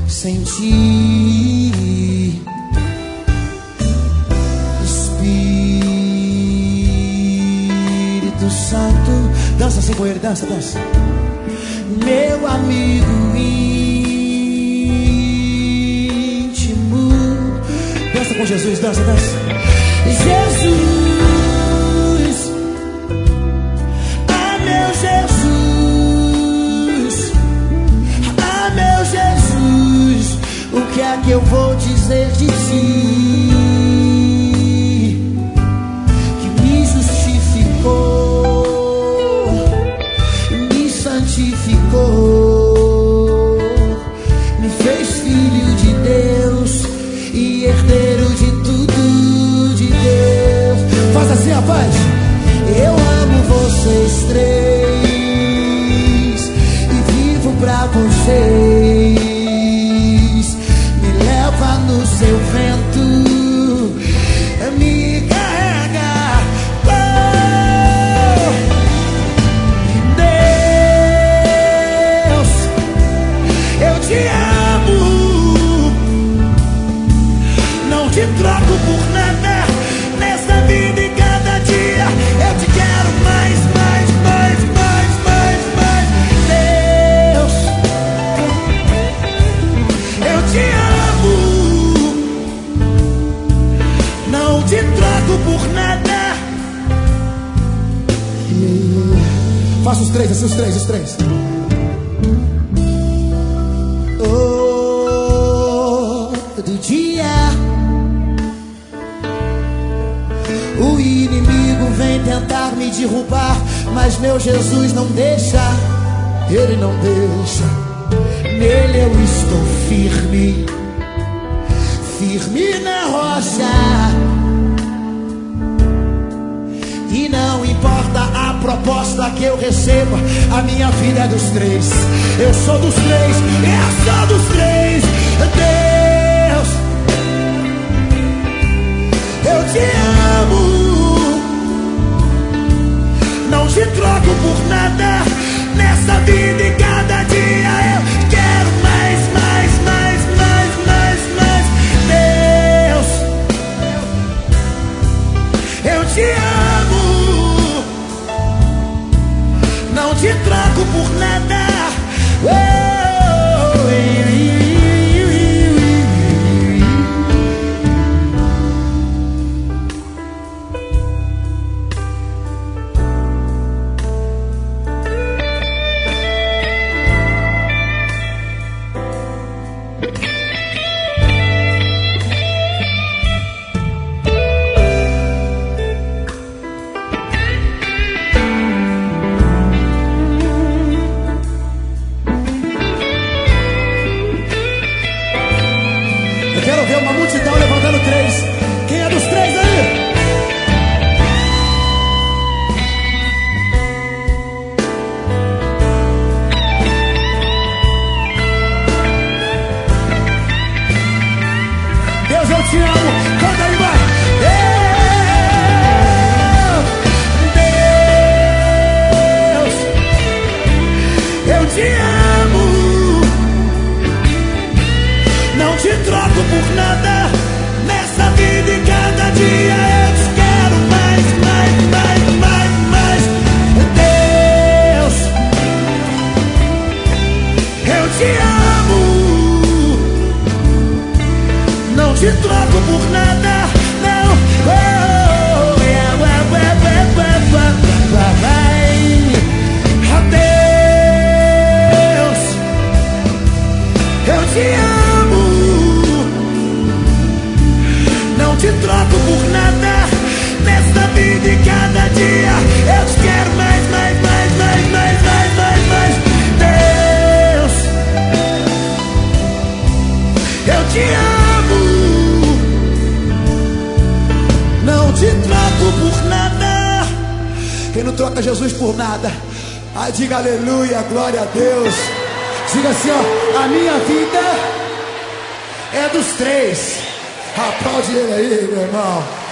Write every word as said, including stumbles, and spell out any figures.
sem ti. Espírito Santo, dança assim com ele, dança, dança. Meu amigo íntimo, dança com Jesus, dança, dança. Jesus, ah meu Jesus, ah meu Jesus, o que é que eu vou dizer de ti, que me justificou, me santificou, me fez filho de Deus e herdeiro de tudo de Deus. Faz assim, rapaz. Eu amo vocês três e vivo pra vocês. Me leva no seu vento, me carrega. Oh, Deus, eu te amo, não te troco por nada nessa vida e cada dia. Eu te quero mais, mais, mais, mais, mais, mais. Deus, eu te amo, não te troco por nada. Faça os três, assim, os três, os três. Todo dia o inimigo vem tentar me derrubar, mas meu Jesus não deixa, Ele não deixa. Nele eu estou firme, firme na rocha. E não importa a proposta que eu receba, a minha vida é dos três. Eu sou dos três, eu sou dos três. Deus, eu te amo, não te troco por nada nessa vida e cada dia. Eu quero mais, mais, mais, mais, mais, mais. Deus, eu te amo, não te troco por nada. Oh, quero ver uma multidão levantando três. Quem é dos três aí? Deus, eu te amo. Canta aí, vai. Deus, eu te amo, não te troco por nada nessa vida e cada dia. Eu te quero mais, mais, mais, mais, mais. Deus, eu te amo, não te troco por nada. Não. Oh, yeah, yeah, yeah, yeah, yeah, yeah, yeah. Deus, eu te amo, não te troco por nada nessa vida e cada dia. Eu te quero mais, mais, mais, mais, mais, mais, mais, mais. Deus, eu te amo, não te troco por nada. Quem não troca Jesus por nada, ai, diga aleluia, glória a Deus. Diga assim, ó, a minha vida é dos três. Aplaude ele aí, meu irmão.